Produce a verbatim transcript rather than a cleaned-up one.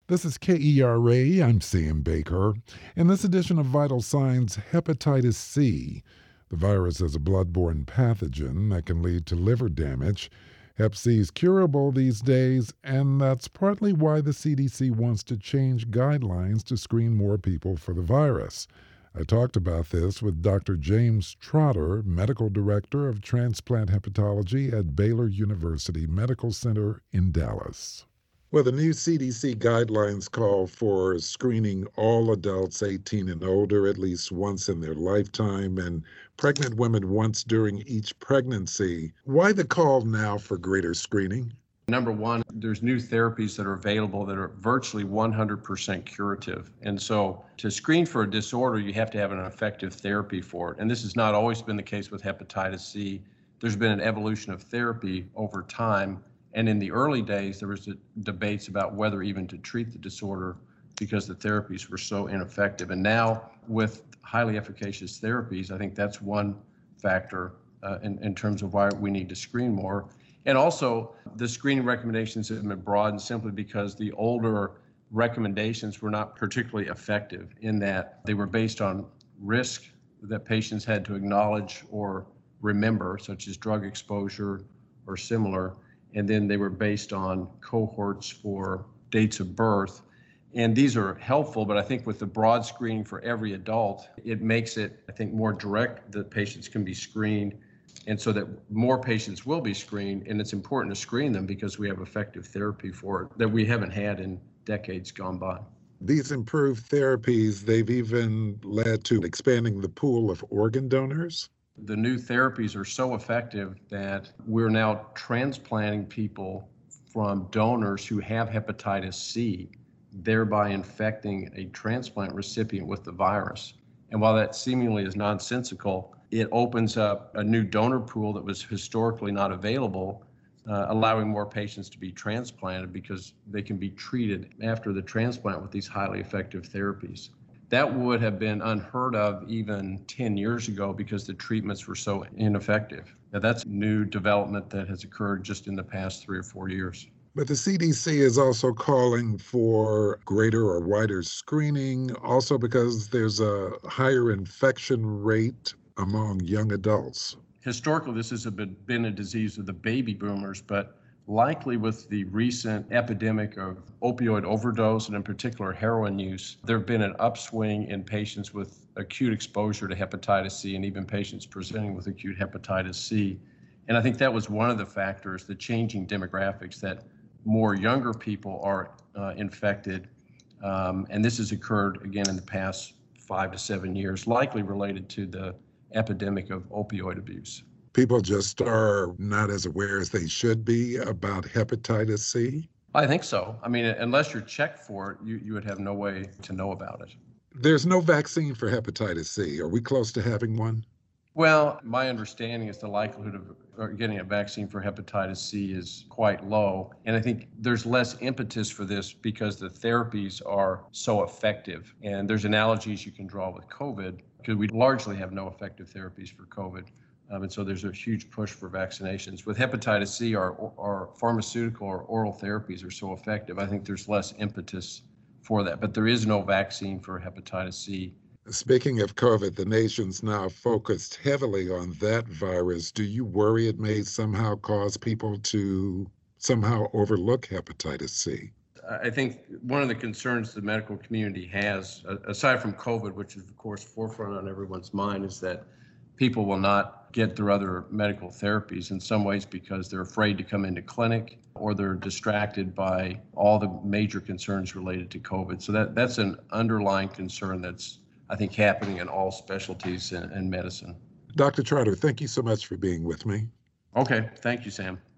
This is K E R A. I'm Sam Baker. In this edition of Vital Signs, hepatitis C. The virus is a blood-borne pathogen that can lead to liver damage. Hep C is curable these days, and that's partly why the C D C wants to change guidelines to screen more people for the virus. I talked about this with Doctor James Trotter, Medical Director of Transplant Hepatology at Baylor University Medical Center in Dallas. Well, the new C D C guidelines call for screening all adults eighteen and older at least once in their lifetime and pregnant women once during each pregnancy. Why the call now for greater screening? Number one, there's new therapies that are available that are virtually one hundred percent curative. And so to screen for a disorder, you have to have an effective therapy for it. And this has not always been the case with hepatitis C. There's been an evolution of therapy over time. And in the early days, there was debates about whether even to treat the disorder because the therapies were so ineffective. And now with highly efficacious therapies, I think that's one factor uh, in, in terms of why we need to screen more. And also, the screening recommendations have been broadened simply because the older recommendations were not particularly effective in that they were based on risk that patients had to acknowledge or remember, such as drug exposure or similar. And then they were based on cohorts for dates of birth. And these are helpful, but I think with the broad screening for every adult, it makes it, I think, more direct that patients can be screened, and so that more patients will be screened. And it's important to screen them because we have effective therapy for it that we haven't had in decades gone by. These improved therapies, they've even led to expanding the pool of organ donors. The new therapies are so effective that we're now transplanting people from donors who have hepatitis C, thereby infecting a transplant recipient with the virus. And while that seemingly is nonsensical, it opens up a new donor pool that was historically not available, uh, allowing more patients to be transplanted because they can be treated after the transplant with these highly effective therapies. That would have been unheard of even ten years ago because the treatments were so ineffective. Now, that's new development that has occurred just in the past three or four years. But the C D C is also calling for greater or wider screening, also because there's a higher infection rate among young adults. Historically, this has been a disease of the baby boomers, but likely with the recent epidemic of opioid overdose and in particular heroin use, there have been an upswing in patients with acute exposure to hepatitis C and even patients presenting with acute hepatitis C. And I think that was one of the factors, the changing demographics, that more younger people are uh, infected. Um, and this has occurred again in the past five to seven years, likely related to the epidemic of opioid abuse. People just are not as aware as they should be about hepatitis C? I think so. I mean, unless you're checked for it, you, you would have no way to know about it. There's no vaccine for hepatitis C. Are we close to having one? Well, my understanding is the likelihood of getting a vaccine for hepatitis C is quite low. And I think there's less impetus for this because the therapies are so effective. And there's analogies you can draw with COVID because we largely have no effective therapies for COVID. Um, and so there's a huge push for vaccinations. With hepatitis C, our, our pharmaceutical or oral therapies are so effective. I think there's less impetus for that. But there is no vaccine for hepatitis C. Speaking of COVID, the nation's now focused heavily on that virus. Do you worry it may somehow cause people to somehow overlook hepatitis C? I think one of the concerns the medical community has, aside from COVID, which is of course forefront on everyone's mind, is that people will not get their other medical therapies in some ways because they're afraid to come into clinic or they're distracted by all the major concerns related to COVID. So that, that's an underlying concern that's, I think, happening in all specialties in, in medicine. Doctor Trotter, thank you so much for being with me. Okay, thank you, Sam.